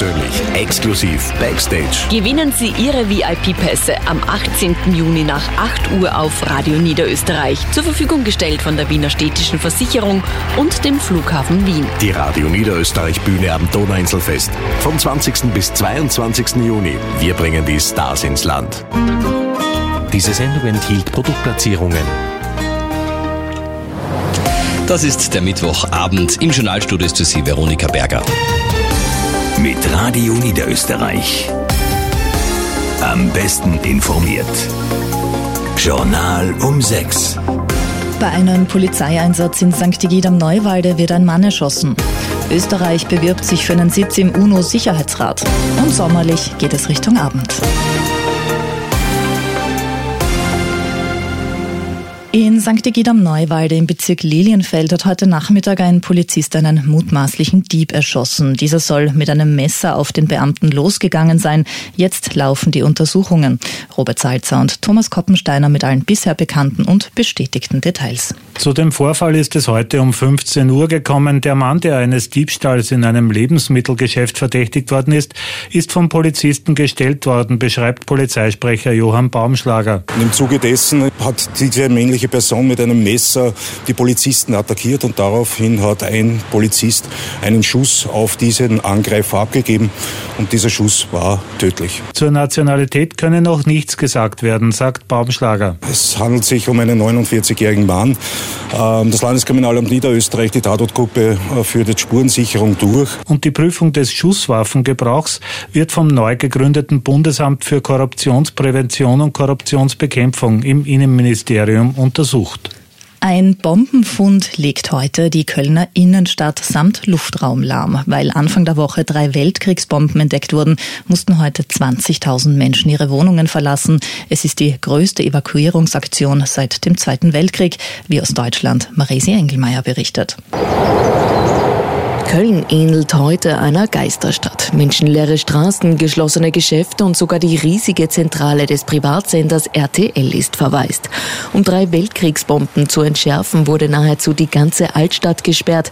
persönlich, exklusiv Backstage. Gewinnen Sie Ihre VIP-Pässe am 18. Juni nach 8 Uhr auf Radio Niederösterreich. Zur Verfügung gestellt von der Wiener Städtischen Versicherung und dem Flughafen Wien. Die Radio Niederösterreich Bühne am Donauinselfest. Vom 20. bis 22. Juni. Wir bringen die Stars ins Land. Diese Sendung enthielt Produktplatzierungen. Das ist der Mittwochabend. Im Journalstudio ist für Sie Veronika Berger. Mit Radio Niederösterreich. Am besten informiert. Journal um 6. Bei einem Polizeieinsatz in St. Egid am Neuwalde wird ein Mann erschossen. Österreich bewirbt sich für einen Sitz im UNO-Sicherheitsrat. Und sommerlich geht es Richtung Abend. In St. Egid am Neuwalde im Bezirk Lilienfeld hat heute Nachmittag ein Polizist einen mutmaßlichen Dieb erschossen. Dieser soll mit einem Messer auf den Beamten losgegangen sein. Jetzt laufen die Untersuchungen. Robert Salzer und Thomas Koppensteiner mit allen bisher bekannten und bestätigten Details. Zu dem Vorfall ist es heute um 15 Uhr gekommen. Der Mann, der eines Diebstahls in einem Lebensmittelgeschäft verdächtigt worden ist vom Polizisten gestellt worden, beschreibt Polizeisprecher Johann Baumschlager. Im Zuge dessen hat diese männliche Person mit einem Messer die Polizisten attackiert und daraufhin hat ein Polizist einen Schuss auf diesen Angreifer abgegeben und dieser Schuss war tödlich. Zur Nationalität könne noch nichts gesagt werden, sagt Baumschlager. Es handelt sich um einen 49-jährigen Mann. Das Landeskriminalamt Niederösterreich, die Tatortgruppe, führt jetzt Spurensicherung durch. Und die Prüfung des Schusswaffengebrauchs wird vom neu gegründeten Bundesamt für Korruptionsprävention und Korruptionsbekämpfung im Innenministerium untersucht. Ein Bombenfund legt heute die Kölner Innenstadt samt Luftraum lahm. Weil Anfang der Woche 3 Weltkriegsbomben entdeckt wurden, mussten heute 20.000 Menschen ihre Wohnungen verlassen. Es ist die größte Evakuierungsaktion seit dem Zweiten Weltkrieg, wie aus Deutschland Maresi Engelmeier berichtet. Köln ähnelt heute einer Geisterstadt. Menschenleere Straßen, geschlossene Geschäfte und sogar die riesige Zentrale des Privatsenders RTL ist verwaist. Um 3 Weltkriegsbomben zu entschärfen, wurde nahezu die ganze Altstadt gesperrt.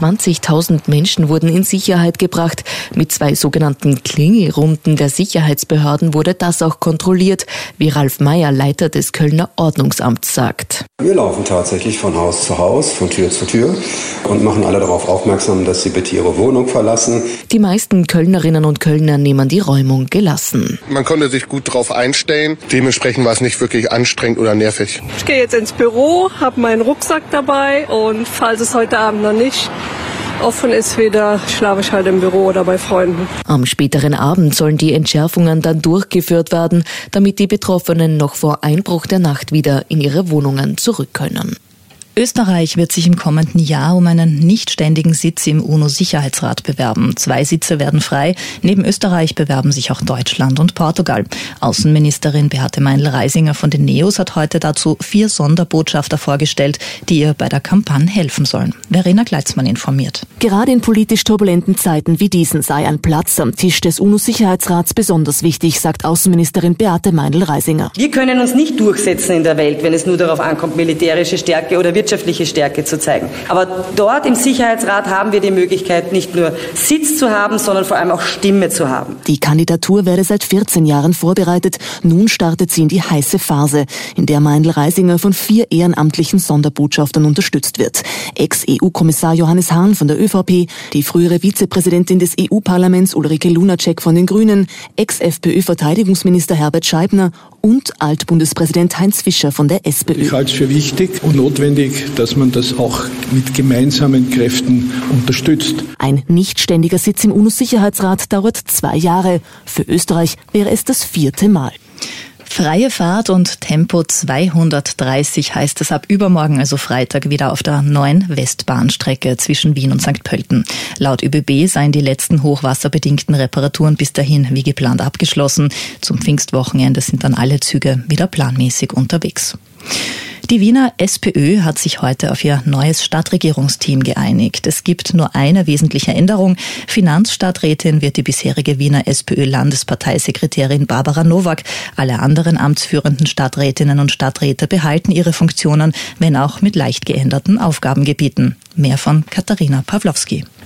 20.000 Menschen wurden in Sicherheit gebracht. Mit 2 sogenannten Klingelrunden der Sicherheitsbehörden wurde das auch kontrolliert, wie Ralf Meyer, Leiter des Kölner Ordnungsamts, sagt. Wir laufen tatsächlich von Haus zu Haus, von Tür zu Tür und machen alle darauf aufmerksam, dass sie bitte ihre Wohnung verlassen. Die meisten Kölnerinnen und Kölner nehmen die Räumung gelassen. Man konnte sich gut darauf einstellen. Dementsprechend war es nicht wirklich anstrengend oder nervig. Ich gehe jetzt ins Büro, habe meinen Rucksack dabei und falls es heute Abend noch nicht offen ist wieder, schlafe ich halt im Büro oder bei Freunden. Am späteren Abend sollen die Entschärfungen dann durchgeführt werden, damit die Betroffenen noch vor Einbruch der Nacht wieder in ihre Wohnungen zurück können. Österreich wird sich im kommenden Jahr um einen nicht ständigen Sitz im UNO-Sicherheitsrat bewerben. 2 Sitze werden frei. Neben Österreich bewerben sich auch Deutschland und Portugal. Außenministerin Beate Meindl-Reisinger von den NEOS hat heute dazu 4 Sonderbotschafter vorgestellt, die ihr bei der Kampagne helfen sollen. Verena Gleitzmann informiert. Gerade in politisch turbulenten Zeiten wie diesen sei ein Platz am Tisch des UNO-Sicherheitsrats besonders wichtig, sagt Außenministerin Beate Meindl-Reisinger. Wir können uns nicht durchsetzen in der Welt, wenn es nur darauf ankommt, militärische Stärke oder wirtschaftliche Stärke zu zeigen. Aber dort im Sicherheitsrat haben wir die Möglichkeit, nicht nur Sitz zu haben, sondern vor allem auch Stimme zu haben. Die Kandidatur werde seit 14 Jahren vorbereitet. Nun startet sie in die heiße Phase, in der Meindl-Reisinger von 4 ehrenamtlichen Sonderbotschaftern unterstützt wird. Ex-EU-Kommissar Johannes Hahn von der ÖVP, die frühere Vizepräsidentin des EU-Parlaments Ulrike Lunacek von den Grünen, Ex-FPÖ-Verteidigungsminister Herbert Scheibner und Altbundespräsident Heinz Fischer von der SPÖ. Ich halte es für wichtig und notwendig, dass man das auch mit gemeinsamen Kräften unterstützt. Ein nicht ständiger Sitz im UNO-Sicherheitsrat dauert 2 Jahre. Für Österreich wäre es das 4. Mal. Freie Fahrt und Tempo 230 heißt es ab übermorgen, also Freitag, wieder auf der neuen Westbahnstrecke zwischen Wien und St. Pölten. Laut ÖBB seien die letzten hochwasserbedingten Reparaturen bis dahin wie geplant abgeschlossen. Zum Pfingstwochenende sind dann alle Züge wieder planmäßig unterwegs. Die Wiener SPÖ hat sich heute auf ihr neues Stadtregierungsteam geeinigt. Es gibt nur eine wesentliche Änderung. Finanzstadträtin wird die bisherige Wiener SPÖ-Landesparteisekretärin Barbara Nowak. Alle anderen amtsführenden Stadträtinnen und Stadträte behalten ihre Funktionen, wenn auch mit leicht geänderten Aufgabengebieten. Mehr von Katharina Pawlowski.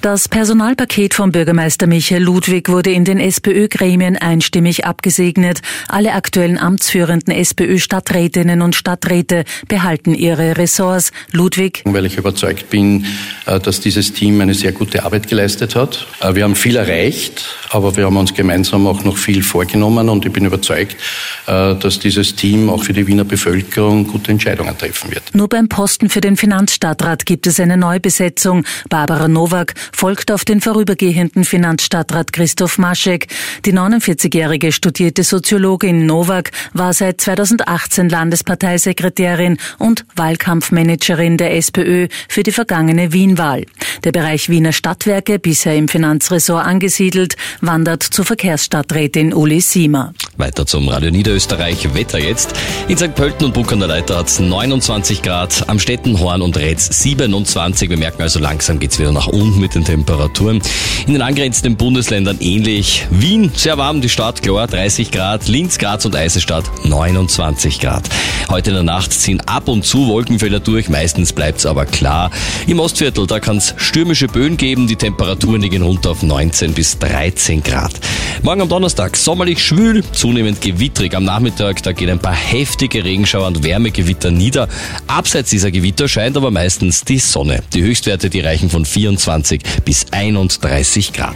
Das Personalpaket von Bürgermeister Michael Ludwig wurde in den SPÖ-Gremien einstimmig abgesegnet. Alle aktuellen amtsführenden SPÖ-Stadträtinnen und Stadträte behalten ihre Ressorts. Ludwig: Weil ich überzeugt bin, dass dieses Team eine sehr gute Arbeit geleistet hat. Wir haben viel erreicht, aber wir haben uns gemeinsam auch noch viel vorgenommen und ich bin überzeugt, dass dieses Team auch für die Wiener Bevölkerung gute Entscheidungen treffen wird. Nur beim Posten für den Finanzstadtrat gibt es eine Neubesetzung. Barbara Nowak folgt auf den vorübergehenden Finanzstadtrat Christoph Maschek. Die 49-jährige studierte Soziologin Nowak war seit 2018 Landesparteisekretärin und Wahlkampfmanagerin der SPÖ für die vergangene Wien-Wahl. Der Bereich Wiener Stadtwerke, bisher im Finanzressort angesiedelt, wandert zur Verkehrsstadträtin Uli Siemer. Weiter zum Radio Niederösterreich Wetter jetzt. In St. Pölten und Buck an der Leiter hat es 29 Grad, am Städten Horn und Retz 27. Wir merken also, langsam geht's wieder nach unten mit den Temperaturen. In den angrenzenden Bundesländern ähnlich. Wien, sehr warm, die Stadt, klar, 30 Grad. Linz, Graz und Eisenstadt 29 Grad. Heute in der Nacht ziehen ab und zu Wolkenfelder durch, meistens bleibt's aber klar. Im Ostviertel, da kann's stürmische Böen geben, die Temperaturen liegen runter auf 19 bis 13 Grad. Morgen am Donnerstag sommerlich schwül, zunehmend gewittrig. Am Nachmittag, da gehen ein paar heftige Regenschauer und Wärmegewitter nieder. Abseits dieser Gewitter scheint aber meistens die Sonne. Die Höchstwerte, die reichen von 24 bis 31 Grad.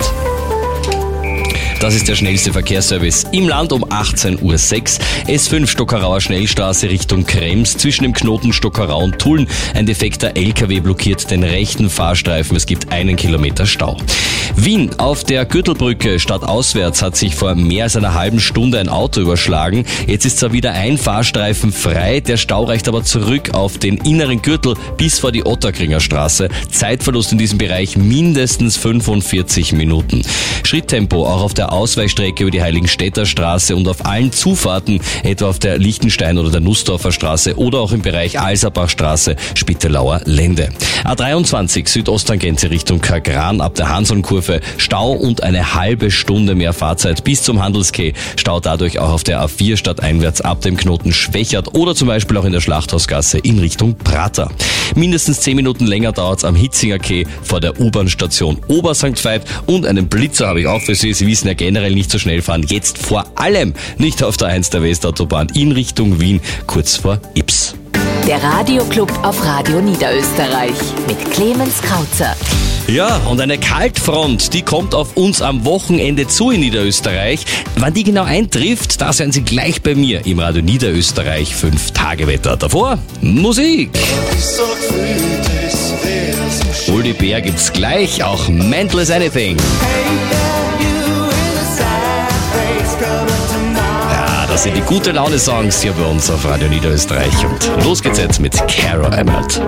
Das ist der schnellste Verkehrsservice im Land um 18:06 Uhr. S5 Stockerauer Schnellstraße Richtung Krems. Zwischen dem Knoten Stockerau und Tulln ein defekter LKW blockiert den rechten Fahrstreifen. Es gibt 1 Kilometer Stau. Wien auf der Gürtelbrücke stadtauswärts hat sich vor mehr als einer halben Stunde ein Auto überschlagen. Jetzt ist zwar wieder ein Fahrstreifen frei, der Stau reicht aber zurück auf den inneren Gürtel bis vor die Otterkringer Straße. Zeitverlust in diesem Bereich mindestens 45 Minuten. Schritttempo auch auf der Ausweichstrecke über die Heiligenstädter Straße und auf allen Zufahrten, etwa auf der Lichtenstein- oder der Nussdorfer Straße oder auch im Bereich Alserbachstraße, Spittelauer Lände. A23 Südosttangente Richtung Kagran ab der Hanselnkurve, Stau und eine halbe Stunde mehr Fahrzeit bis zum Handelskeh. Stau dadurch auch auf der A4 stadteinwärts ab dem Knoten Schwächert oder zum Beispiel auch in der Schlachthausgasse in Richtung Prater. Mindestens 10 Minuten länger dauert es am Hitzinger Quai vor der U-Bahn-Station Obersankt Veit und einen Blitzer habe ich auch für Sie. Sie wissen ja generell nicht so schnell fahren. Jetzt vor allem nicht auf der 1 der Westautobahn in Richtung Wien, kurz vor Ips. Der Radioclub auf Radio Niederösterreich mit Clemens Krauzer. Ja, und eine Kaltfront, die kommt auf uns am Wochenende zu in Niederösterreich. Wann die genau eintrifft, da seien Sie gleich bei mir im Radio Niederösterreich 5-Tage-Wetter. Davor Musik. Uli Bär gibt's gleich, auch Mental as Anything. Ja, das sind die gute Laune-Songs hier bei uns auf Radio Niederösterreich. Und los geht's jetzt mit Caro Emerald.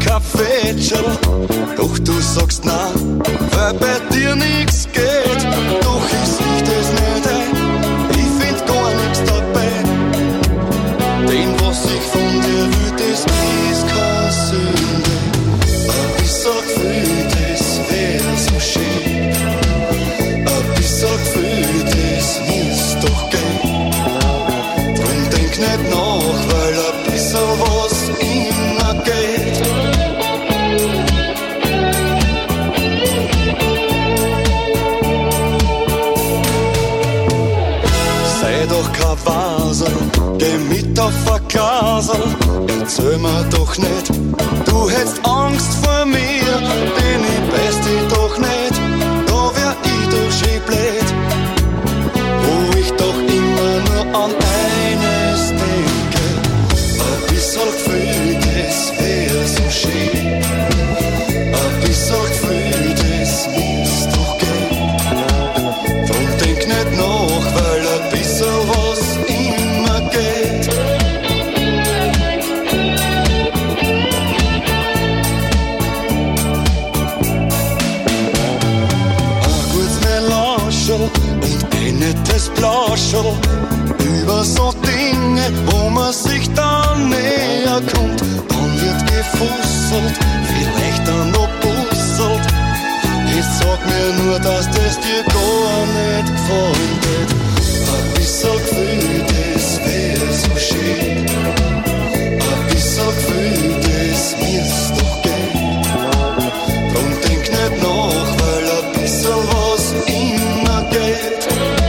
Kaffeetschel. Doch du sagst nein, weil bei dir nix geht. Doch ich sieh das nicht ein, ich find gar nix dabei. Denn was ich von dir will, das ist keine Sünde. Ein bisschen Gefühl, das wär so schön. Ein bisschen Gefühl, das muss doch gehen. Drum denk nicht nach, weil ein bisschen was immer geht. Sei doch kein Wasel, geh mit auf ein Glasl. Erzähl mir doch nicht, du hättest Angst vor mir, denn ich weiß dich doch nicht, da wär ich doch schön blöd. Wo ich doch immer nur an eines denke, ein bisschen Gefühl, das wär so schön. Ein bisschen Gefühl, das muss doch gehen. Drum denk nicht nach, weil ein bisschen was immer geht. Ein gutes Melange und ein nettes Blaschel über so Dinge, wo man sich dann näher kommt. Dann wird gefusselt, vielleicht dann noch busselt. Ich sag mir nur, dass das dir gar nicht gefallen wird. Ein bisschen Gefühl, das wär so schön. Ein bisschen Gefühl, das muss doch gehen. Drum denk nicht nach, weil ein bisschen was immer geht.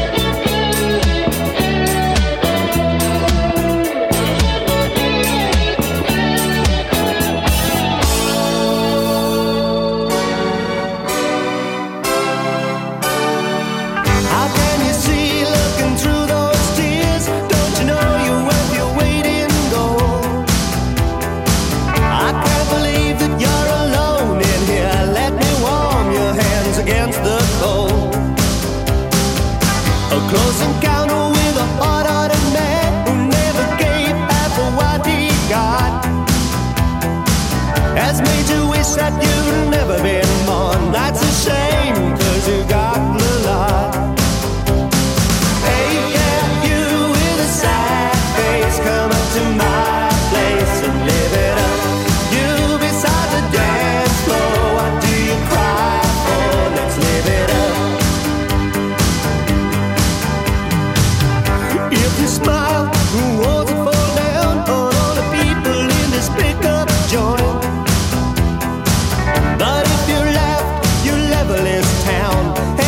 How can you see looking through those tears? Don't you know you're worth your weight in gold? I can't believe that you're alone in here. Let me warm your hands against the cold. A close encounter with a hard-hearted man who never gave half of what he got has made you wish that you'd never been born. That's a shame, 'cause you got the lot. Hey, yeah, you with a sad face, come up to my place and live it up. You beside the dance floor, what do you cry for? Let's live it up. If you smile, who wants to fall down on all the people in this pickup joint? But if you laugh, you level this town.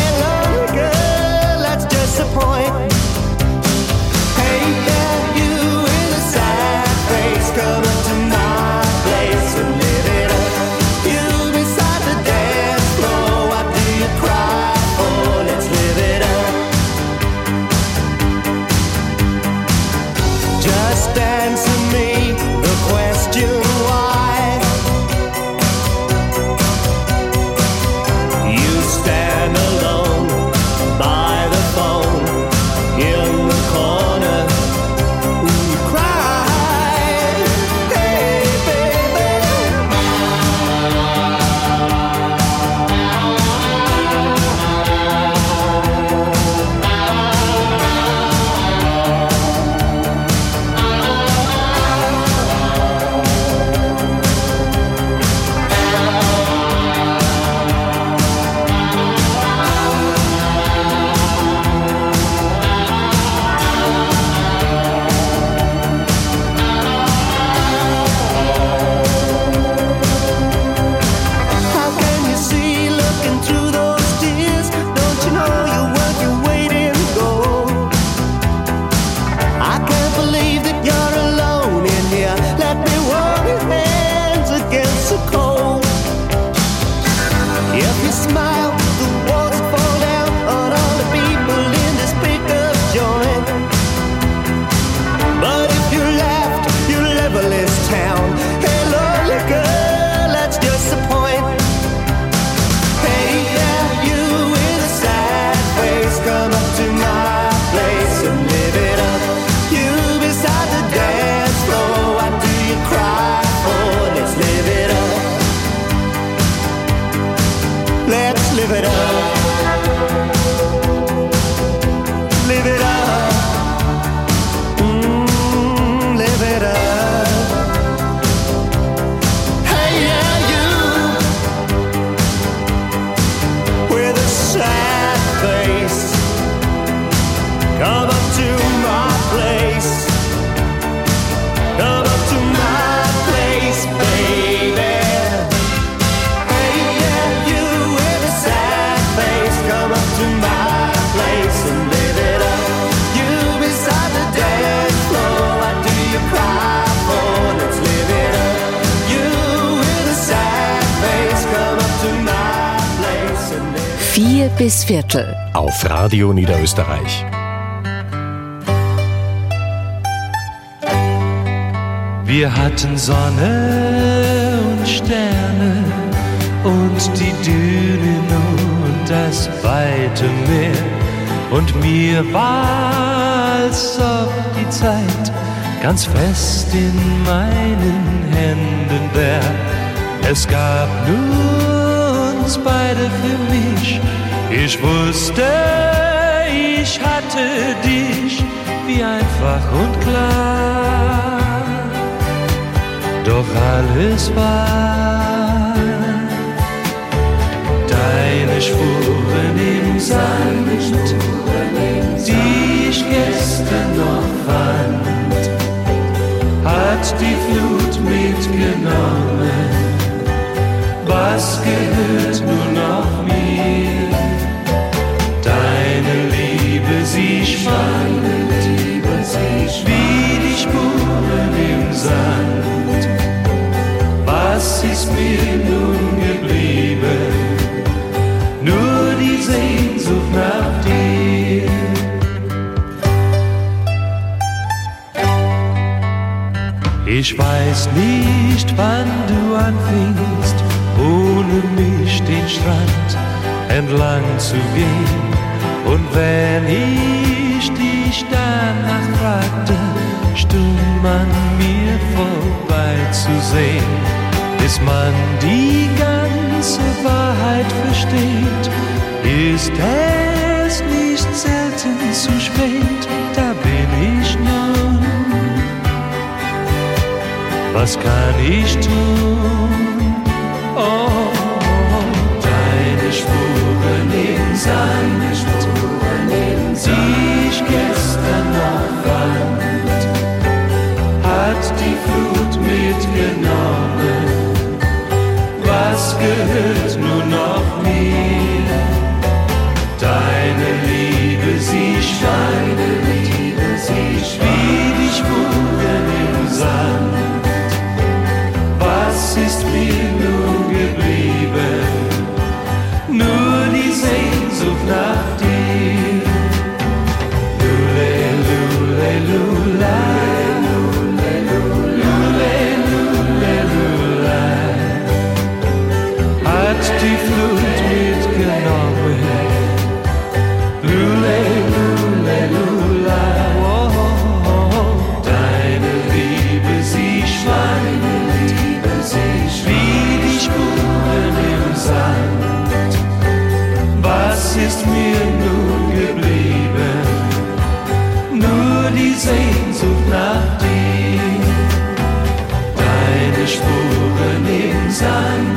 live it up. Live it up. Live it up. Hey, yeah, you with a sad face, come up to my place. Come up to my place, baby. Hey, yeah, you with a sad face, come up to my place and live it up. You beside the dance floor, what do you cry for? Let's live it up. You with a sad face, come up to my place and live it up. 4 bis Viertel. Auf Radio Niederösterreich. Wir hatten Sonne und Sterne und die Dünen und das weite Meer. Und mir war, als ob die Zeit ganz fest in meinen Händen wär. Es gab nur uns beide für mich. Ich wusste, ich hatte dich, wie einfach und klar. Doch alles war deine Spuren im Sand, die ich gestern noch fand, hat die Flut mitgenommen. Was gehört nur noch mir? Deine Liebe, sie schwand, wie die Spuren im Sand. Was ist mir nun geblieben? Nur die Sehnsucht nach dir. Ich weiß nicht, wann du anfingst, ohne mich den Strand entlang zu gehen. Und wenn ich dich danach fragte, stumm an mir vorbeizusehen. Bis man die ganze Wahrheit versteht, ist es nicht selten zu spät. Da bin ich nun. Was kann ich tun? Oh, deine Spuren im Sand, die ich gestern noch fand, hat die Flut mitgenommen. Was gehört nur noch mir? Deine Liebe, sie schwand, wie die Spuren im Sand. Was ist mir nun geblieben? Nur die Sehnsucht nach dir. Lule, lule, lula. Die Flut mitgenommen. Lule, lule, lula. Oh, deine Liebe, sie schwand, wie die Spuren im Sand. Was ist mir nun geblieben? Nur die Sehnsucht nach dir. Deine Spuren im Sand.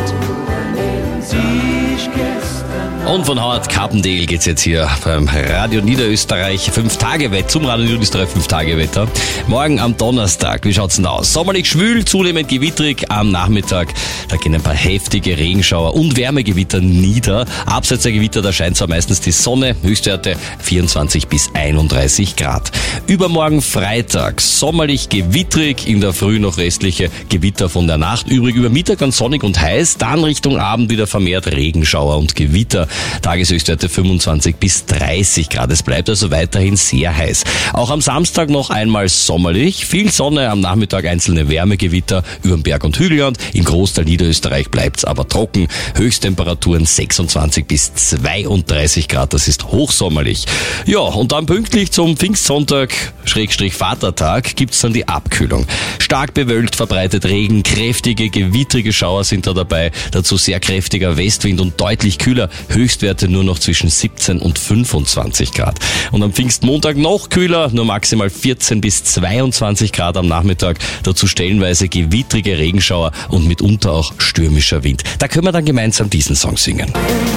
Und von Howard Carpendale geht's jetzt hier beim Radio Niederösterreich 5-Tage-Wetter, zum Radio Niederösterreich 5-Tage-Wetter. Morgen am Donnerstag, wie schaut's denn aus? Sommerlich schwül, zunehmend gewittrig am Nachmittag. Da gehen ein paar heftige Regenschauer und Wärmegewitter nieder. Abseits der Gewitter, da scheint zwar meistens die Sonne, Höchstwerte 24 bis 31 Grad. Übermorgen Freitag, sommerlich gewittrig, in der Früh noch restliche Gewitter von der Nacht übrig. Über Mittag dann sonnig und heiß, dann Richtung Abend wieder vermehrt Regenschauer und Gewitter. Tageshöchstwerte 25 bis 30 Grad. Es bleibt also weiterhin sehr heiß. Auch am Samstag noch einmal sommerlich. Viel Sonne, am Nachmittag einzelne Wärmegewitter über Berg- und Hügelland. Im Großteil Niederösterreich bleibt es aber trocken. Höchsttemperaturen 26 bis 32 Grad. Das ist hochsommerlich. Ja, und dann pünktlich zum Pfingstsonntag, Vatertag, gibt's dann die Abkühlung. Stark bewölkt, verbreitet Regen, kräftige, gewittrige Schauer sind da dabei. Dazu sehr kräftiger Westwind und deutlich kühler. Höchstwerte nur noch zwischen 17 und 25 Grad. Und am Pfingstmontag noch kühler, nur maximal 14 bis 22 Grad am Nachmittag. Dazu stellenweise gewittrige Regenschauer und mitunter auch stürmischer Wind. Da können wir dann gemeinsam diesen Song singen.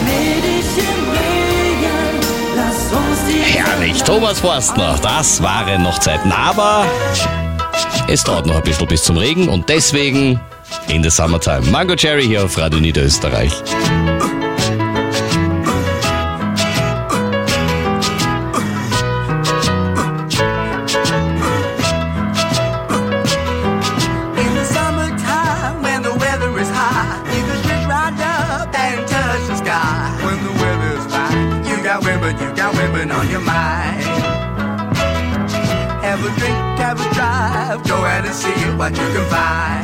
Herrlich, Thomas Forstner, das waren noch Zeiten, aber es dauert noch ein bisschen bis zum Regen und deswegen in the Summertime. Mango Cherry hier auf Radio Niederösterreich. On your mind. Have a drink, have a drive, go out and see what you can find.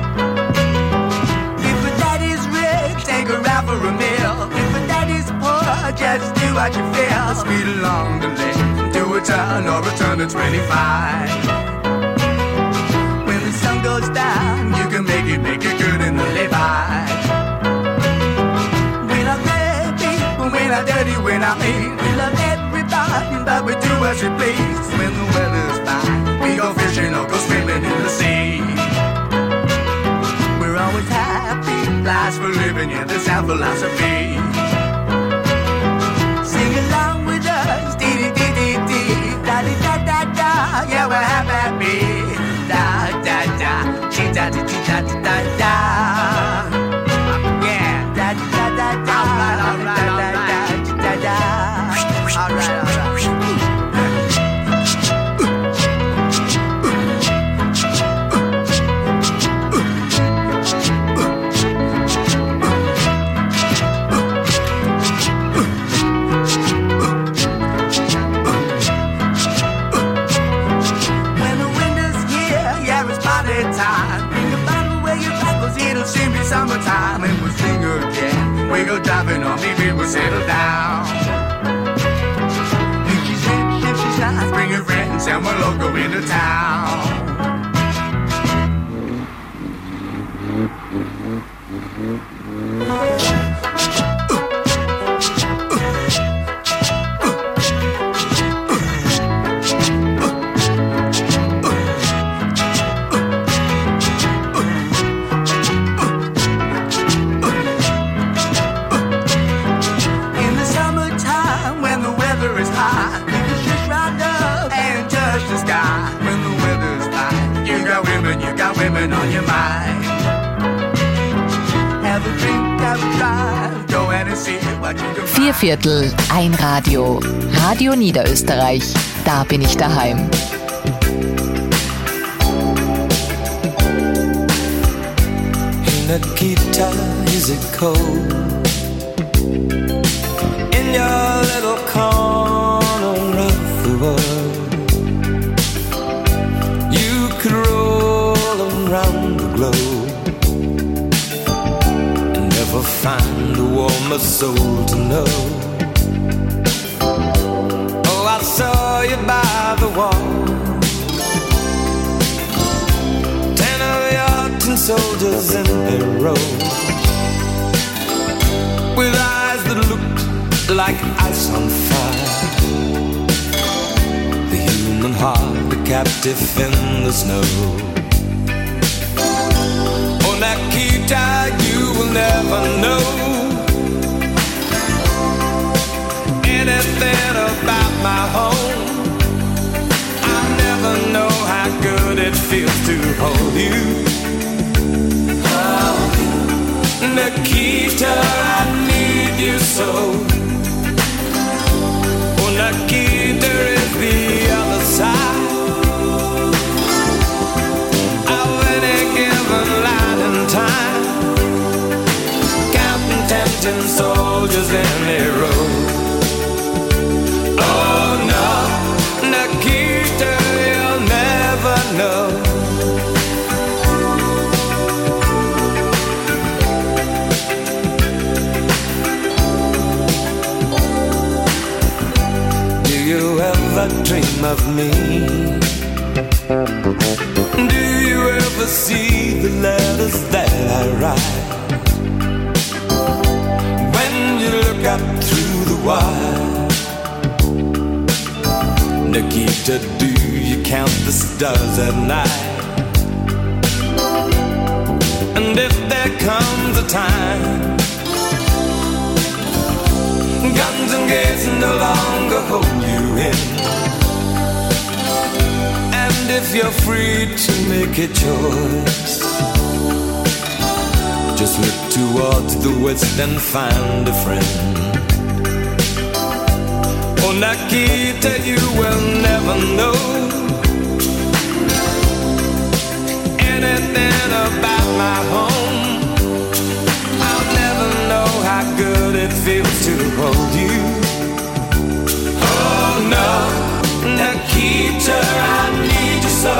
If a daddy's rich, take her out for a meal. If a daddy's poor, just do what you feel. Speed along the lane, do a turn or a turn to 25. When the sun goes down, you can make it good in the lay-by. We're not dirty, we're not dirty, we're not mean. We love everybody, but we do as we please. When the weather's fine, we go fishing or go swimming in the sea. We're always happy, life's for living, yeah, that's our philosophy. Sing along with us, dee-dee-dee-dee-dee, da-dee-da-da-da, yeah, we're happy, da-da-da, dee-da-dee-da-da-da-da. Yeah, da-da-da-da-da, da-da-da-da-da-da. All right. When the winter's here, yeah, it's party time. Bring a bottle where your troubles, it'll soon be summertime. And we'll sing again. We go driving on, maybe we'll settle down. Bring your friends and we'll all go into town. In the summertime when the weather is hot, you can just ride up and touch the sky. When the weather's fine, you got women on your mind. Have a drink, have a drive, go out and see what you can find. 4/4, ein Radio. Radio Niederösterreich. Da bin ich daheim. Nikita, is it cold in your little corner of the world? You could roll around the globe and never find a warmer soul to know. Oh, I saw you by the wall, 10 of your tin soldiers in a row, with eyes that looked like ice on fire. The human heart, a captive in the snow. Oh, Nikita, you will never know anything about my home. I never know how good it feels to hold you. Nikita, I need you so. Oh, Nikita is the other side of any given light and time. Counting tempting soldiers in their dream of me? Do you ever see the letters that I write? When you look up through the wire, Nikita, do you count the stars at night? And if there comes a time guns and gates no longer hold you in, and if you're free to make a choice, just look towards the west and find a friend. Oh, Nikita, you will never know anything about my home. I'll never know how good it feels to hold you. Oh no, Nikita, I need you so.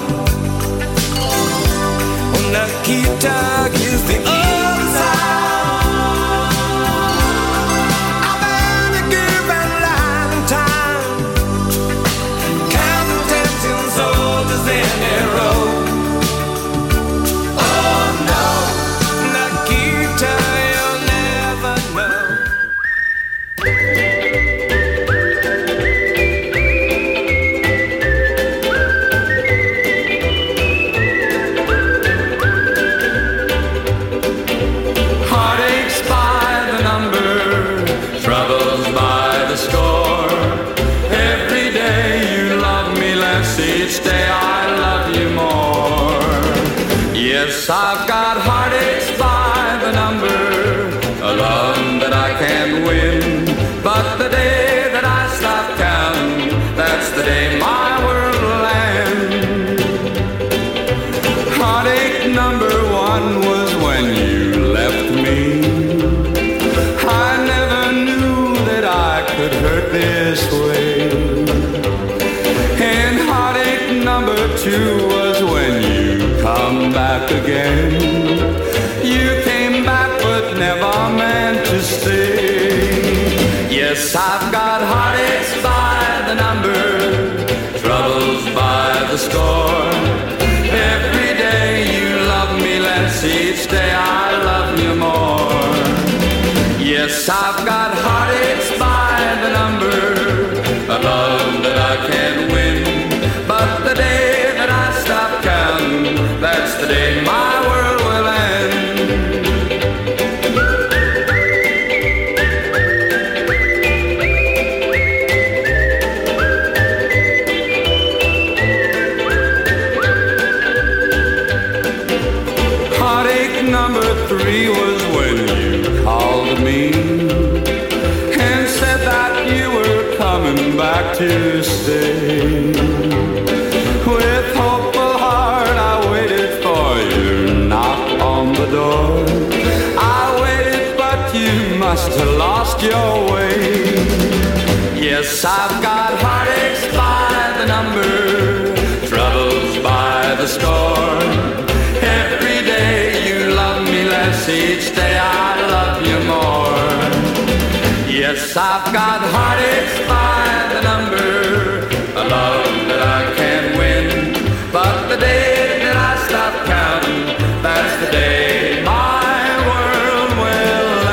Oh, Nikita, here's the other side. I've only given life and time, counting tempting soldiers in a row. Oh no, Nikita, you'll never know. Heartaches by the number, troubles by the score. Every day you love me less, each day I love you more. Yes, I've got heartaches by the number, a love that I can't win. But the day that I stop counting, that's the day my world will end. Heartache number one was when you left me. I never knew that I could hurt this way. And heartache number two was when you come back again. You came back but never meant to stay. Yes, I've got heartaches by the number, troubles by the score. Every day you love me less, each day I love you more. Yes, I've got heartaches by the number, a love that I can't win. But the day that I stop counting, that's the day my world will end. Heartache number three was when you called me and said that you were coming back to stay. With hopeful heart I waited for your knock on the door. I waited but you must have lost your way. Yes, I've got heartaches by the number, troubles by the score. Every day you love me less, each day I love you more. Yes, I've got heartaches by the number, a love that I can't win. But the day that I stop counting, that's the day my world will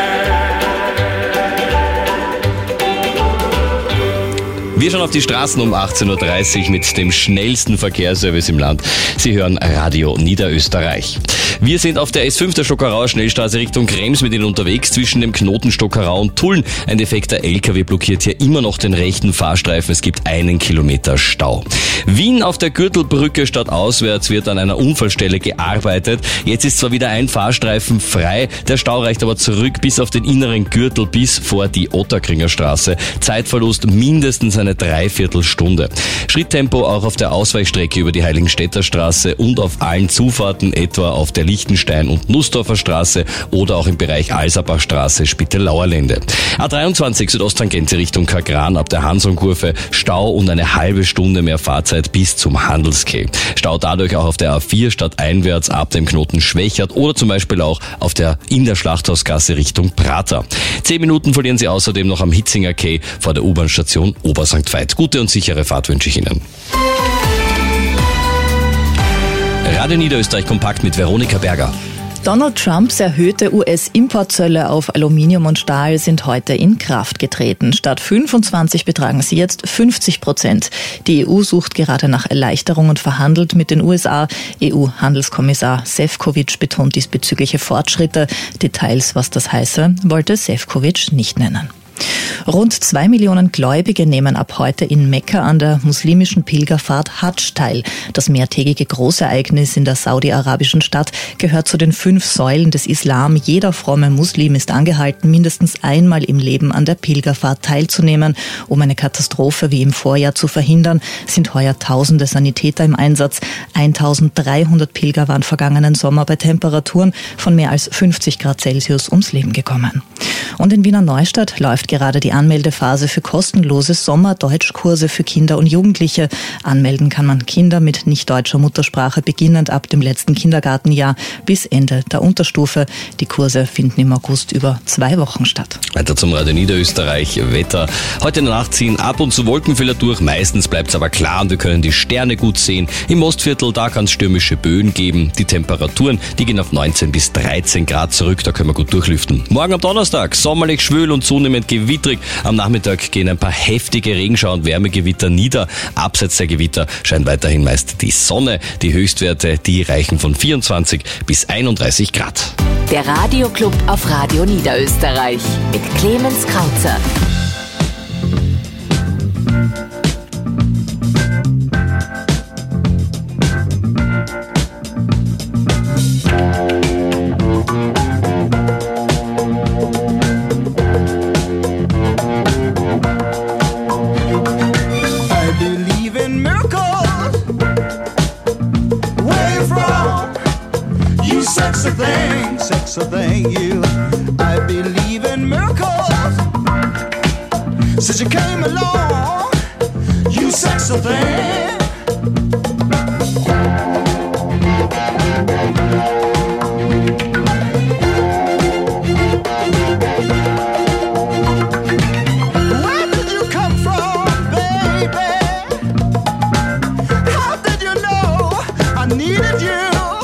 end. Wir schauen auf die Straßen um 18.30 Uhr mit dem schnellsten Verkehrsservice im Land. Sie hören Radio Niederösterreich. Wir sind auf der S5 der Stockerauer Schnellstraße Richtung Krems mit Ihnen unterwegs zwischen dem Knoten Stockerau und Tulln. Ein defekter LKW blockiert hier immer noch den rechten Fahrstreifen. Es gibt 1 Kilometer Stau. Wien auf der Gürtelbrücke stadtauswärts wird an einer Unfallstelle gearbeitet. Jetzt ist zwar wieder ein Fahrstreifen frei, der Stau reicht aber zurück bis auf den inneren Gürtel bis vor die Otterkringer Straße. Zeitverlust mindestens eine Dreiviertelstunde. Schritttempo auch auf der Ausweichstrecke über die Heiligenstädter Straße und auf allen Zufahrten, etwa auf der Lichtenstein und Nussdorfer Straße oder auch im Bereich Alserbachstraße, Spittelauer Lände. A23 Südosttangente Richtung Kagran ab der Hansonkurve, Stau und eine halbe Stunde mehr Fahrzeit bis zum Handelskeh. Stau dadurch auch auf der A4 stadteinwärts ab dem Knoten Schwächert oder zum Beispiel auch in der Schlachthausgasse Richtung Prater. 10 Minuten verlieren Sie außerdem noch am Hitzinger Quai vor der U-Bahn-Station Obersankt Veit. Gute und sichere Fahrt wünsche ich Ihnen. Radio Niederösterreich kompakt mit Veronika Berger. Donald Trumps erhöhte US-Importzölle auf Aluminium und Stahl sind heute in Kraft getreten. Statt 25 betragen sie jetzt 50%. Die EU sucht gerade nach Erleichterung und verhandelt mit den USA. EU-Handelskommissar Šefčovič betont diesbezügliche Fortschritte. Details, was das heiße, wollte Šefčovič nicht nennen. Rund 2 Millionen Gläubige nehmen ab heute in Mekka an der muslimischen Pilgerfahrt Hadsch teil. Das mehrtägige Großereignis in der saudi-arabischen Stadt gehört zu den 5 Säulen des Islam. Jeder fromme Muslim ist angehalten, mindestens einmal im Leben an der Pilgerfahrt teilzunehmen. Um eine Katastrophe wie im Vorjahr zu verhindern, sind heuer tausende Sanitäter im Einsatz. 1300 Pilger waren vergangenen Sommer bei Temperaturen von mehr als 50 Grad Celsius ums Leben gekommen. Und in Wiener Neustadt läuft gerade die Anmeldephase für kostenlose Sommerdeutschkurse für Kinder und Jugendliche. Anmelden kann man Kinder mit nicht deutscher Muttersprache beginnend ab dem letzten Kindergartenjahr bis Ende der Unterstufe. Die Kurse finden im August über 2 Wochen statt. Weiter zum Radio Niederösterreich Wetter. Heute in der Nacht ziehen ab und zu Wolkenfelder durch. Meistens bleibt es aber klar und wir können die Sterne gut sehen. Im Ostviertel, da kann es stürmische Böen geben. Die Temperaturen, die gehen auf 19 bis 13 Grad zurück. Da können wir gut durchlüften. Morgen am Donnerstag, sommerlich schwül und zunehmend gewittrig. Am Nachmittag gehen ein paar heftige Regenschauer und Wärmegewitter nieder. Abseits der Gewitter scheint weiterhin meist die Sonne. Die Höchstwerte, die reichen von 24 bis 31 Grad. Der Radioclub auf Radio Niederösterreich mit Clemens Krauzer. Sexy thing, you. I believe in miracles. Since you came along, you sexy thing. Where did you come from, baby? How did you know I needed you?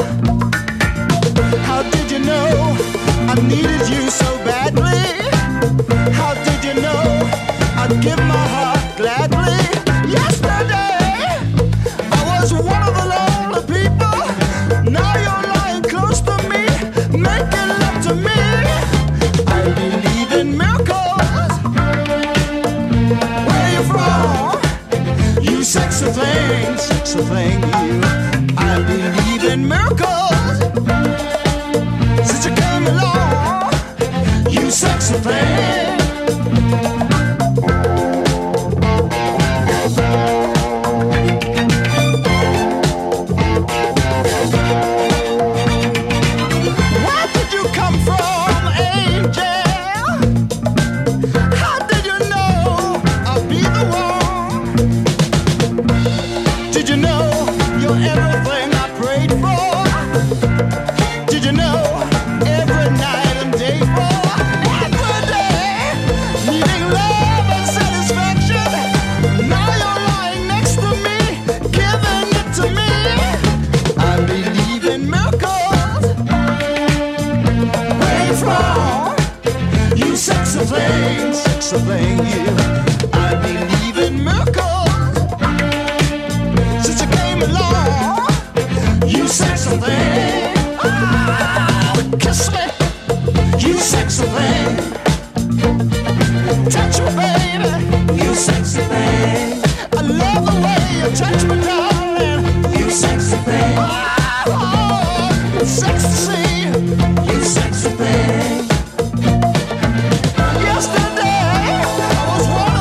I needed you so badly. How did you know I'd give my heart gladly? Yesterday I was one of the lonely people. Now you're lying close to me, making love to me. I believe in miracles. Where you from? You sexy thing, you. I believe in miracles. Since you came along, you sexy thing. Where did you come from, angel? How did you know I'd be the one? Did you know you're everything I prayed for? Did you know? Sexy thing, you. I believe in miracles. Since you came along, you sexy thing. Oh, kiss me, you sexy thing. Touch me, baby, you sexy thing. I love the way you touch me, darling. You sexy thing. Oh, sexy, you sexy thing. Yesterday I was one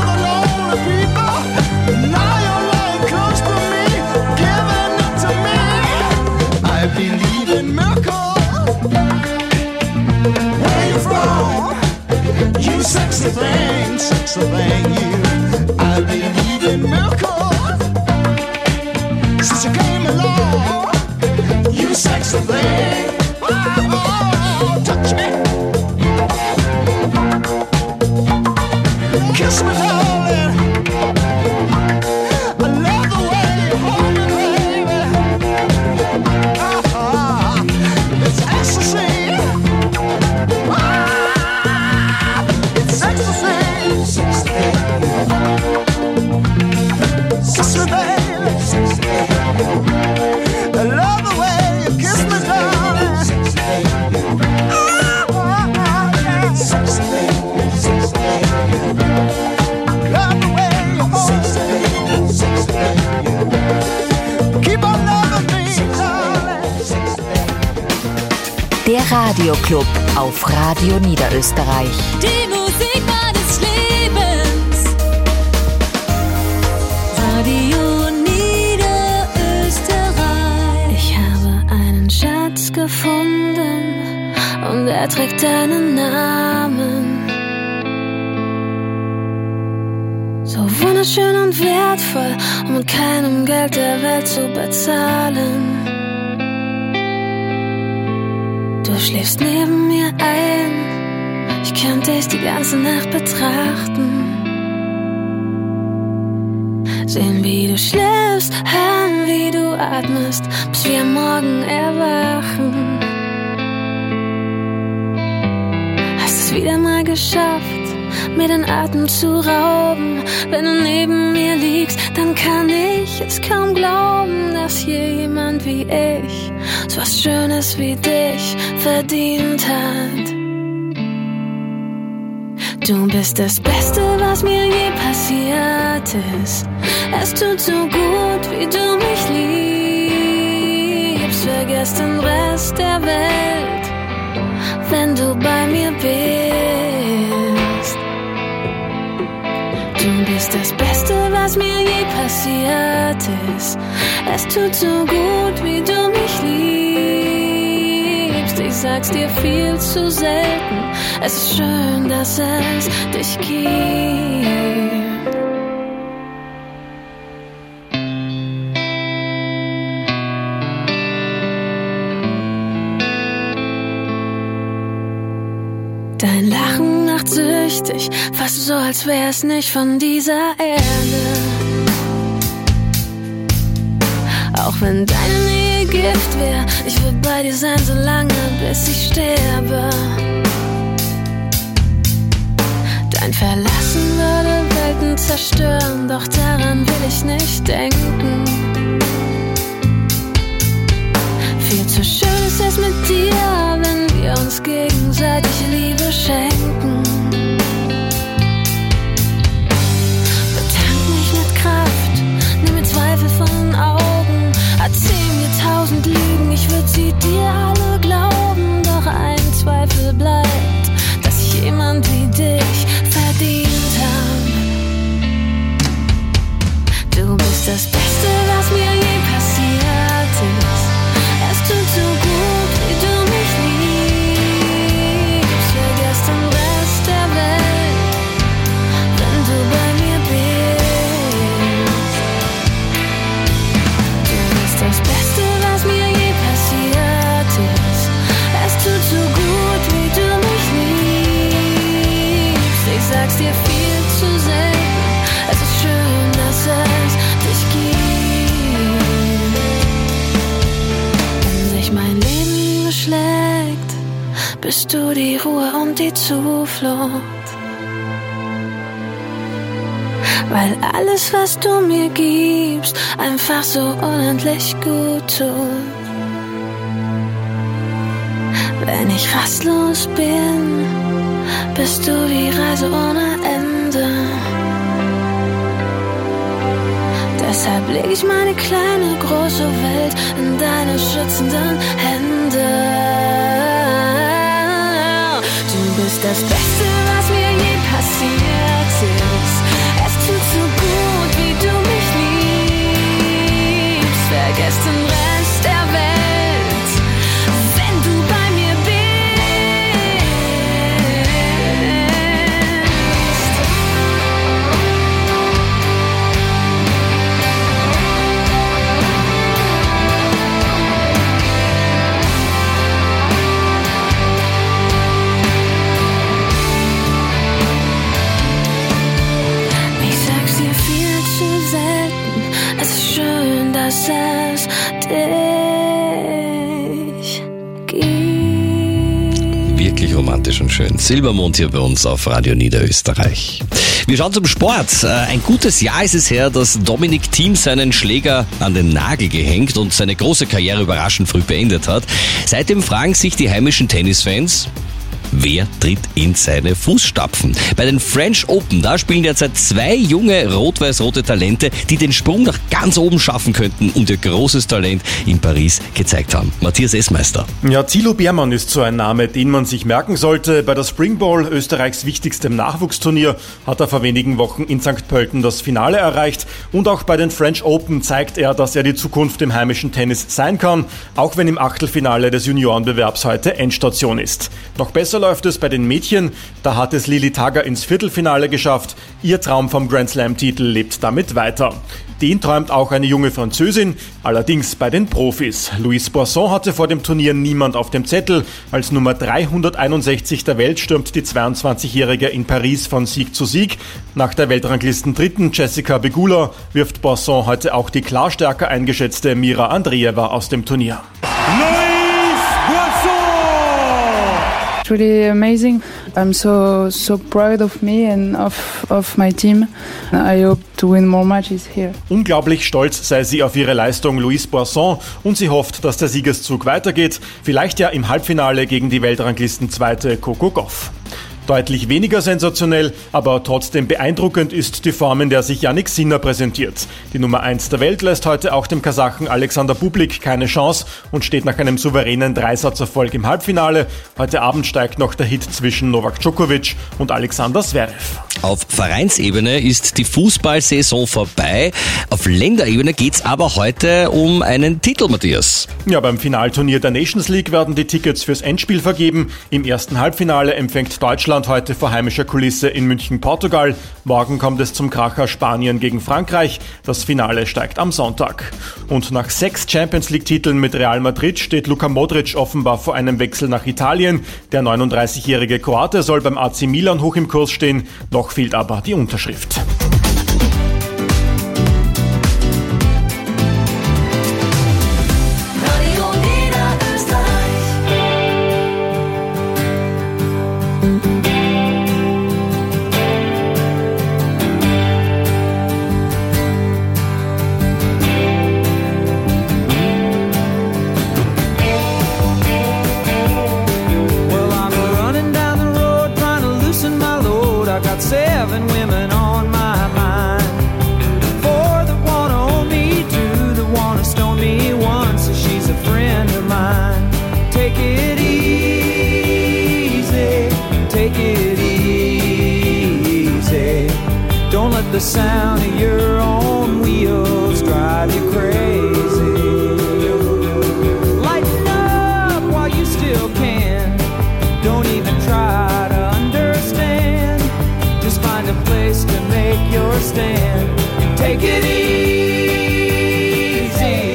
sexy thing, you. I believe in miracles since you came along. You sexy thing, oh, touch me, kiss me, darling. I love the way you hold me, baby. It's ecstasy. It's ecstasy. Kiss me, baby. I love the way you kiss me, darling. Love the way you hold me. Keep on loving me, darling. Der Radioclub auf Radio Niederösterreich. Die Musik meines Lebens. Radio Niederösterreich. Ich habe einen Schatz gefunden und er trägt deinen Namen. So wunderschön und wertvoll, um mit keinem Geld der Welt zu bezahlen. Du schläfst neben mir ein, ich könnte dich die ganze Nacht betrachten. Sehen, wie du schläfst, hören, wie du atmest, bis wir am Morgen erwachen. Hast es wieder mal geschafft, mir den Atem zu rauben. Wenn du neben mir liegst, dann kann ich es kaum glauben, dass hier jemand wie ich so was Schönes wie dich verdient hat. Du bist das Beste, was mir je passiert ist. Es tut so gut, wie du mich liebst. Vergiss den Rest der Welt, wenn du bei mir bist. Du bist das Beste, was mir je passiert ist. Es tut so gut, wie du mich liebst. Ich sag's dir viel zu selten. Es ist schön, dass es dich gibt. Dein Lachen macht süchtig, fast so, als wär's nicht von dieser Erde. Auch wenn deine Nähe Gift wär, ich würd bei dir sein, so lange, bis ich sterbe. Dein Verlassen würde Welten zerstören, doch daran will ich nicht denken. Viel zu schön ist es mit dir, wenn wir uns gegenseitig Liebe schenken. Betank mich mit Kraft, nimm mir Zweifel von den Augen. Erzähl mir 1000 Lügen, ich würd sie dir alle glauben. Doch ein Zweifel bleibt, dass ich jemand wie dich verdient hab. Du bist das Beste, was mir je passiert ist. Es tut so gut, wie du mich liebst. Vergiss den Rest der Welt, wenn du bei mir bist. Du bist das Beste, was mir je passiert ist. Es tut so gut, wie du mich liebst. Ich sag's dir viel zu selten. Es ist schön, dass es dich gibt. Wenn sich mein Leben beschlägt, bist du die Ruhe und die Zuflucht. Weil alles, was du mir gibst, einfach so unendlich gut tut. Wenn ich rastlos bin, bist du die Reise ohne Ende. Deshalb leg ich meine kleine, große Welt in deine schützenden Hände. Du bist das Beste, was mir je passiert ist. Es tut so gut, wie du mich liebst. Vergiss den Rest der Welt, wenn du bei mir bist. romantisch und schön. Silbermond hier bei uns auf Radio Niederösterreich. Wir schauen zum Sport. Ein gutes Jahr ist es her, dass Dominic Thiem seinen Schläger an den Nagel gehängt und seine große Karriere überraschend früh beendet hat. Seitdem fragen sich die heimischen Tennisfans, wer tritt in seine Fußstapfen? Bei den French Open, da spielen derzeit 2 junge rot-weiß-rote Talente, die den Sprung nach ganz oben schaffen könnten und ihr großes Talent in Paris gezeigt haben. Matthias Essmeister. Ja, Thilo Beermann ist so ein Name, den man sich merken sollte. Bei der Spring Bowl, Österreichs wichtigstem Nachwuchsturnier, hat er vor wenigen Wochen in St. Pölten das Finale erreicht. Und auch bei den French Open zeigt er, dass er die Zukunft im heimischen Tennis sein kann, auch wenn im Achtelfinale des Juniorenbewerbs heute Endstation ist. Noch besser läuft es bei den Mädchen. Da hat es Lili Tagger ins Viertelfinale geschafft. Ihr Traum vom Grand Slam-Titel lebt damit weiter. Den träumt auch eine junge Französin, allerdings bei den Profis. Louise Boisson hatte vor dem Turnier niemand auf dem Zettel. Als Nummer 361 der Welt stürmt die 22-Jährige in Paris von Sieg zu Sieg. Nach der Weltranglisten-Dritten Jessica Pegula wirft Boisson heute auch die klar stärker eingeschätzte Mira Andreeva aus dem Turnier. It's really amazing. I'm so proud of me and of my team. I hope to win more matches here. Unglaublich stolz sei sie auf ihre Leistung, Louise Boisson, und sie hofft, dass der Siegeszug weitergeht. Vielleicht ja im Halbfinale gegen die Weltranglisten-Zweite Coco Gauff. Deutlich weniger sensationell, aber trotzdem beeindruckend ist die Form, in der sich Jannik Sinner präsentiert. Die Nummer 1 der Welt lässt heute auch dem Kasachen Alexander Bublik keine Chance und steht nach einem souveränen Dreisatzerfolg im Halbfinale. Heute Abend steigt noch der Hit zwischen Novak Djokovic und Alexander Zverev. Auf Vereinsebene ist die Fußballsaison vorbei. Auf Länderebene geht's aber heute um einen Titel, Matthias. Ja, beim Finalturnier der Nations League werden die Tickets fürs Endspiel vergeben. Im ersten Halbfinale empfängt Deutschland heute vor heimischer Kulisse in München Portugal. Morgen kommt es zum Kracher Spanien gegen Frankreich. Das Finale steigt am Sonntag. Und nach 6 Champions League-Titeln mit Real Madrid steht Luka Modric offenbar vor einem Wechsel nach Italien. Der 39-jährige Kroate soll beim AC Milan hoch im Kurs stehen. Noch fehlt aber die Unterschrift. I got 7 women on my mind. 4 that wanna own me, 2 that wanna stone me, 1 says she's a friend of mine. Take it easy, take it easy. Don't let the sound of your own wheels drive you crazy. Lighten up while you still can. Don't even try to understand. Just find a place to make your stand. Take it easy.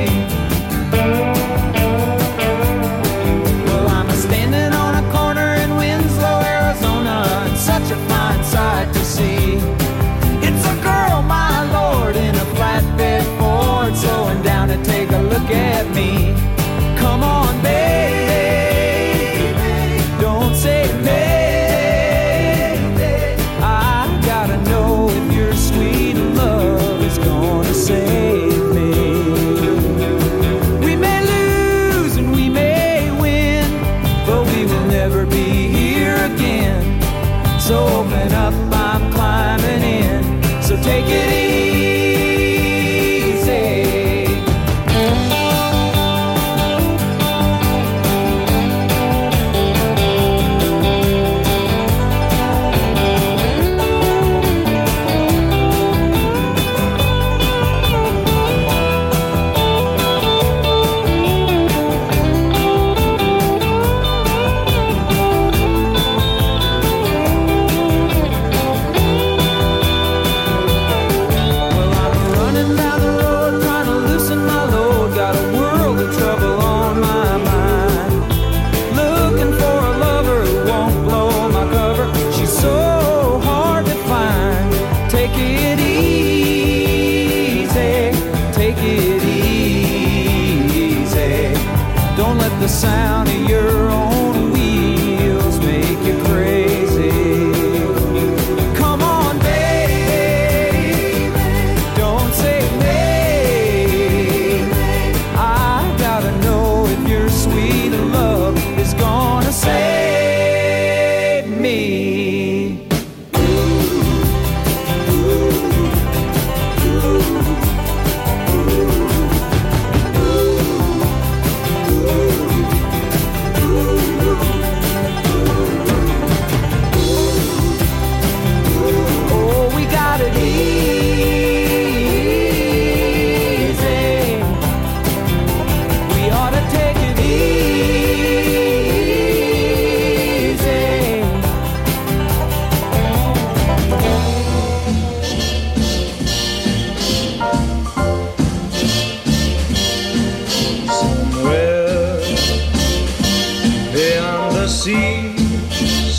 Well, I'm standing on a corner in Winslow, Arizona, and such a fine sight to see. It's a girl, my lord, in a flatbed Ford, slowing down to take a look at me. Come on, baby, don't say baby. I gotta know if your sweet love is gone.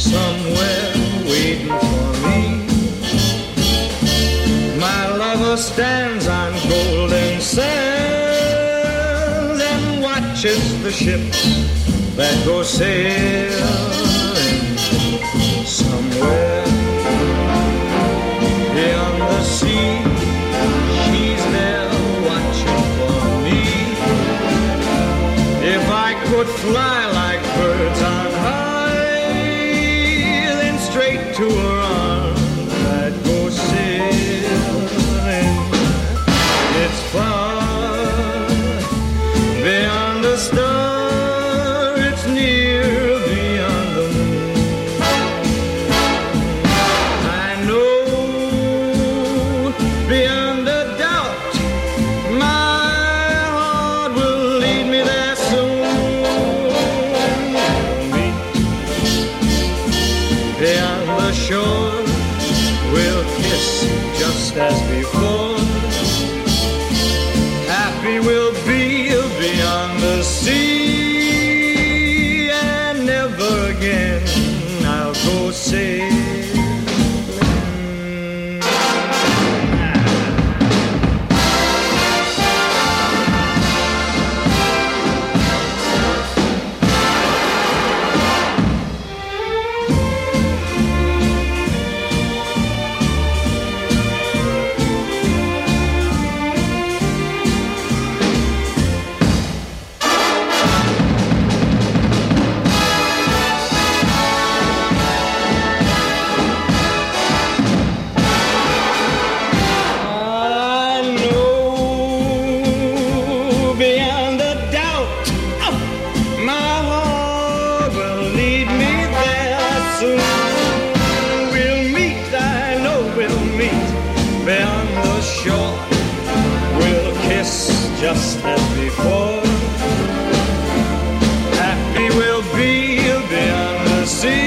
somewhere waiting for me. My lover stands on golden sands and watches the ships that go sailing somewhere beyond the sea. She's there watching for me. If I could fly like birds on high, then straight to her arms I'd go sailing. It's far beyond the star, it's near beyond the moon. I know beyond a doubt my heart will lead me there soon. Meet beyond the shore, we'll kiss just as before. Happy we'll be beyond the sea, and never again I'll go sailing. Just as before, happy we'll be beyond the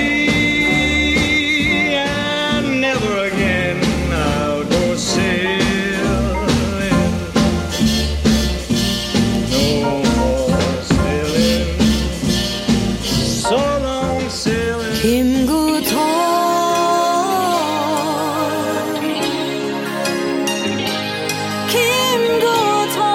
sea, and never again I'll go sailing. No more sailing, so long sailing. Kim Gudrun, Kim Gudrun.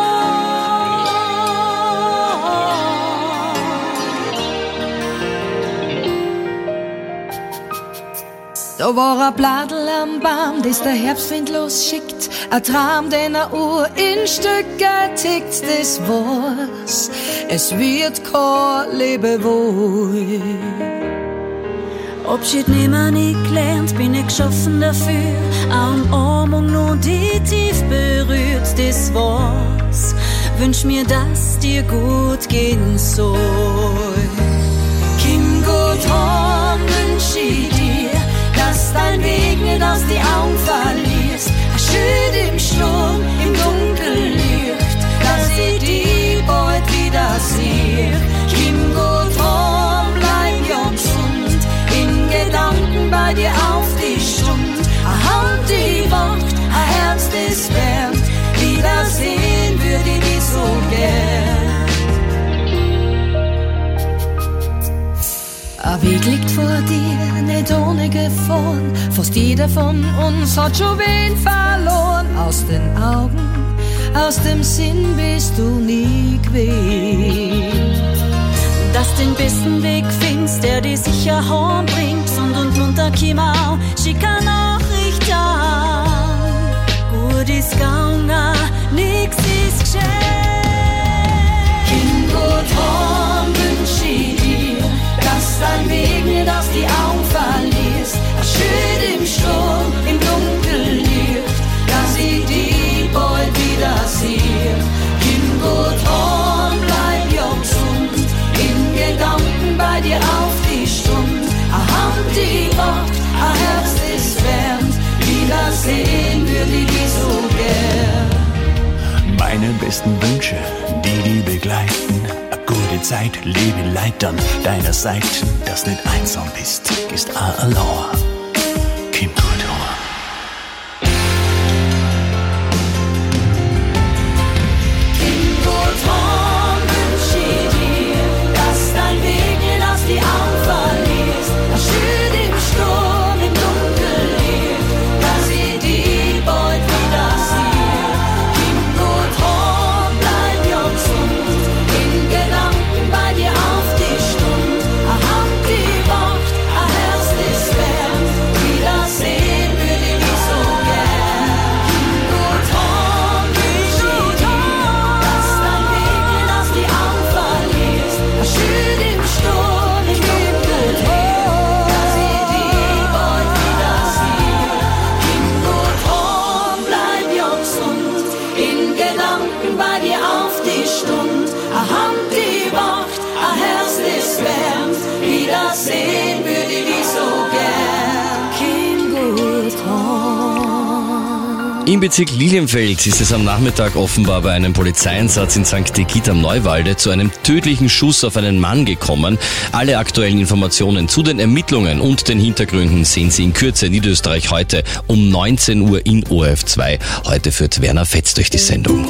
Da war ein Bladel am Baum, das der Herbstwind losschickt. Ein Traum, den er Uhr in Stücke tickt, das war's. Es wird kein Lebewohl. Abschied nimmer nicht gelernt, bin ich geschaffen dafür. Eine Umarmung nur die tief berührt, das war's. Wünsch mir, dass dir gut gehen soll. Kim Gudrun, wünsch ich dir, dass dein Weg nicht aus die Augen verlierst. Ein Schild im Sturm, im Dunkellicht, dass ich die bald wieder sehe. Kim Gudrun, bleib ja gesund, in Gedanken bei dir auf die Stund. Eine Hand, die wacht, ein Herz, das wärmt, wiedersehen würde ich dich so gern. Ein Weg liegt vor dir, nicht ohne Gefahren. Fast jeder von uns hat schon wen verloren. Aus den Augen, aus dem Sinn bist du nie gewesen. Dass den besten Weg findest, der dich sicher heimbringt. Sund und munter komm auch, schick eine Nachricht an. Gut ist gegangen, nix ist geschehen. Kim Gudrun, wünsch ich dir, dass dein Weg nicht aus die Augen verlierst. Ein Schild im Sturm, im Dunkellicht, dass ich die bald wieder sehe. Kim Gudrun, bleib ja gesund, in Gedanken bei dir auf die Stund. Eine Hand, die wacht, ein Herz, das wärmt, wiedersehen würde ich dich so gern. Meine besten Wünsche, die begleiten. Eine gute Zeit, lebe Leid an deiner Seite. Dass nicht einsam bist, ist allein. Kim Gudrun. Kim Gudrun, wünsch ich dir, dass dein Weg nicht aus die Augen verlierst. Ein Schild Im Bezirk Lilienfeld ist es am Nachmittag offenbar bei einem Polizeieinsatz in St. Egid am Neuwalde zu einem tödlichen Schuss auf einen Mann gekommen. Alle aktuellen Informationen zu den Ermittlungen und den Hintergründen sehen Sie in Kürze in Niederösterreich heute um 19 Uhr in ORF2. Heute führt Werner Fetz durch die Sendung.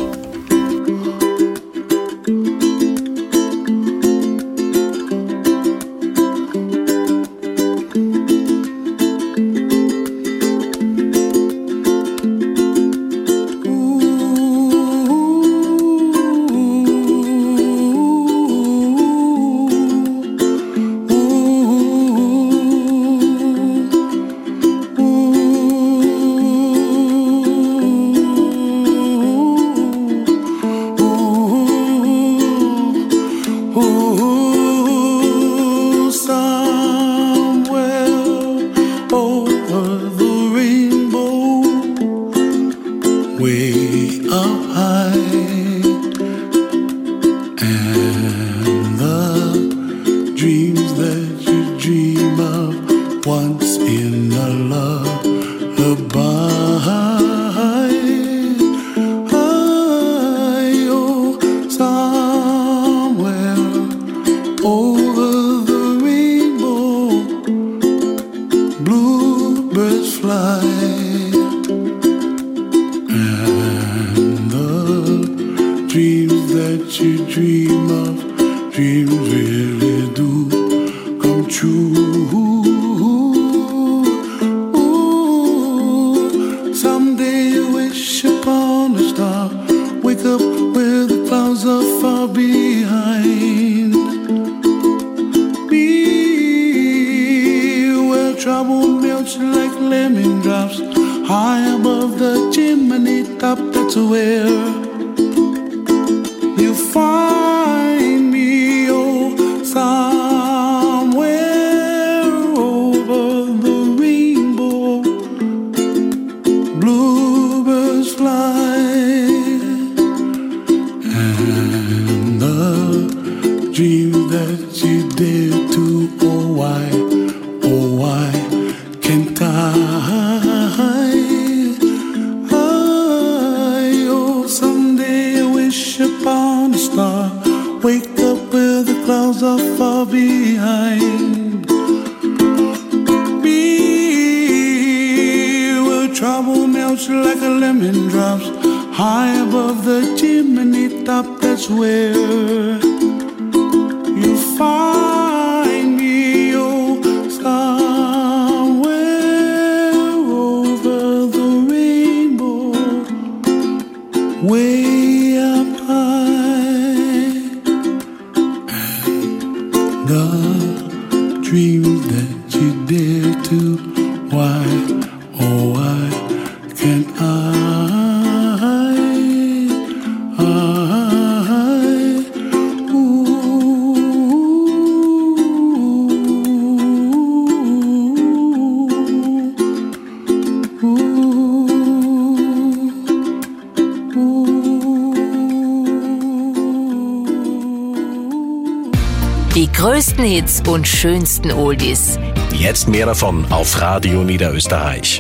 Die größten Hits und schönsten Oldies. Jetzt mehr davon auf Radio Niederösterreich.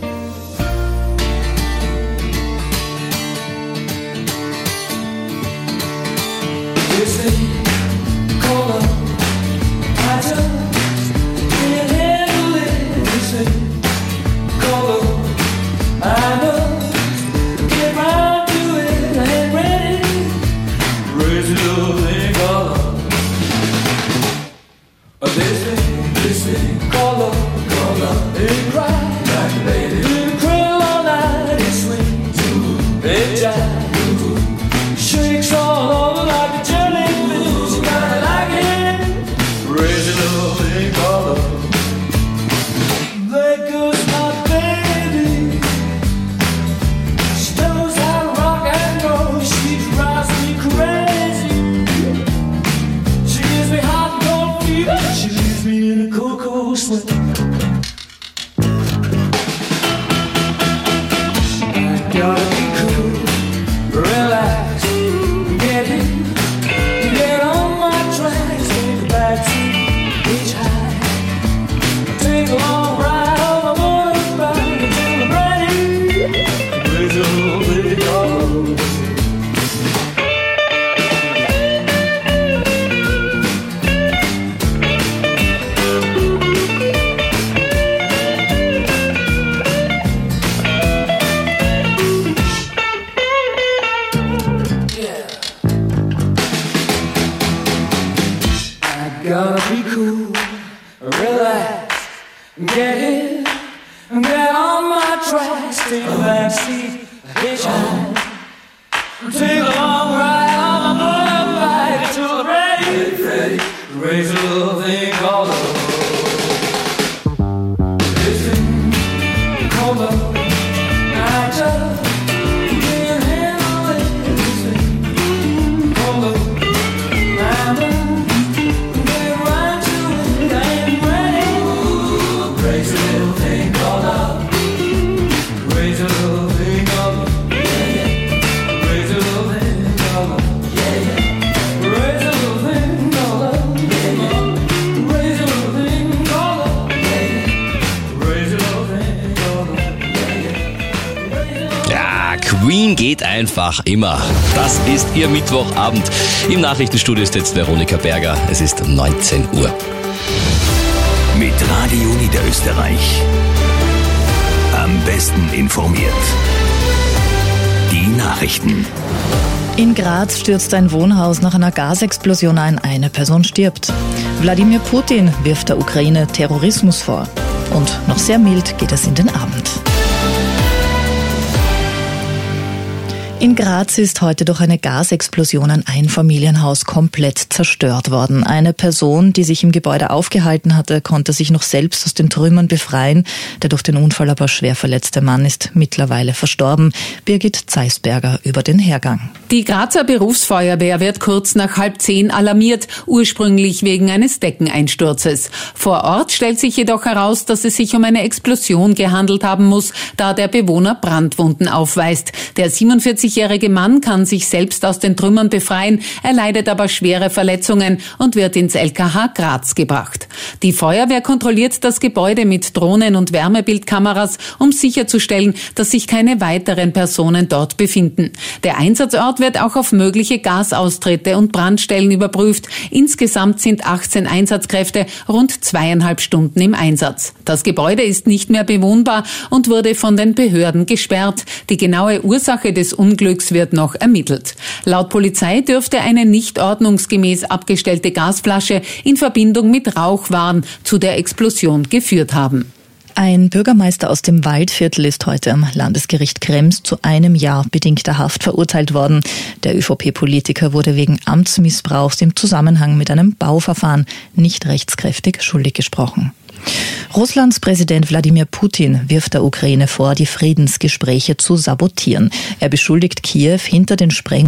Take a long ride on the motorbike until the brand new Get it, get on my tracks, take a back seat, hitchhike. Take a long ride on my motorbike to the ready, raise a little thing called love. This thing called love, I just can't handle it. This thing called love, I'm get right to it, I ain't ready. Raise a little thing called love, raise a little thing called love. Queen geht einfach immer. Das ist Ihr Mittwochabend. Im Nachrichtenstudio ist jetzt Veronika Berger. Es ist 19 Uhr. Mit Radio Niederösterreich. Am besten informiert. Die Nachrichten. In Graz stürzt ein Wohnhaus nach einer Gasexplosion ein. Eine Person stirbt. Wladimir Putin wirft der Ukraine Terrorismus vor. Und noch sehr mild geht es in den Abend. In Graz ist heute durch eine Gasexplosion ein Einfamilienhaus komplett zerstört worden. Eine Person, die sich im Gebäude aufgehalten hatte, konnte sich noch selbst aus den Trümmern befreien. Der durch den Unfall aber schwer verletzte Mann ist mittlerweile verstorben. Birgit Zeisberger über den Hergang. Die Grazer Berufsfeuerwehr wird kurz nach 9:30 alarmiert, ursprünglich wegen eines Deckeneinsturzes. Vor Ort stellt sich jedoch heraus, dass es sich um eine Explosion gehandelt haben muss, da der Bewohner Brandwunden aufweist. Der 47-jährige Mann kann sich selbst aus den Trümmern befreien, er leidet aber schwere Verletzungen und wird ins LKH Graz gebracht. Die Feuerwehr kontrolliert das Gebäude mit Drohnen und Wärmebildkameras, um sicherzustellen, dass sich keine weiteren Personen dort befinden. Der Einsatzort wird auch auf mögliche Gasaustritte und Brandstellen überprüft. Insgesamt sind 18 Einsatzkräfte rund 2,5 Stunden im Einsatz. Das Gebäude ist nicht mehr bewohnbar und wurde von den Behörden gesperrt. Die genaue Ursache des Unglücks wird noch ermittelt. Laut Polizei dürfte eine nicht ordnungsgemäß abgestellte Gasflasche in Verbindung mit Rauchwaren zu der Explosion geführt haben. Ein Bürgermeister aus dem Waldviertel ist heute am Landesgericht Krems zu 1 Jahr bedingter Haft verurteilt worden. Der ÖVP-Politiker wurde wegen Amtsmissbrauchs im Zusammenhang mit einem Bauverfahren nicht rechtskräftig schuldig gesprochen. Russlands Präsident Wladimir Putin wirft der Ukraine vor, die Friedensgespräche zu sabotieren. Er beschuldigt Kiew, hinter den Sprengungen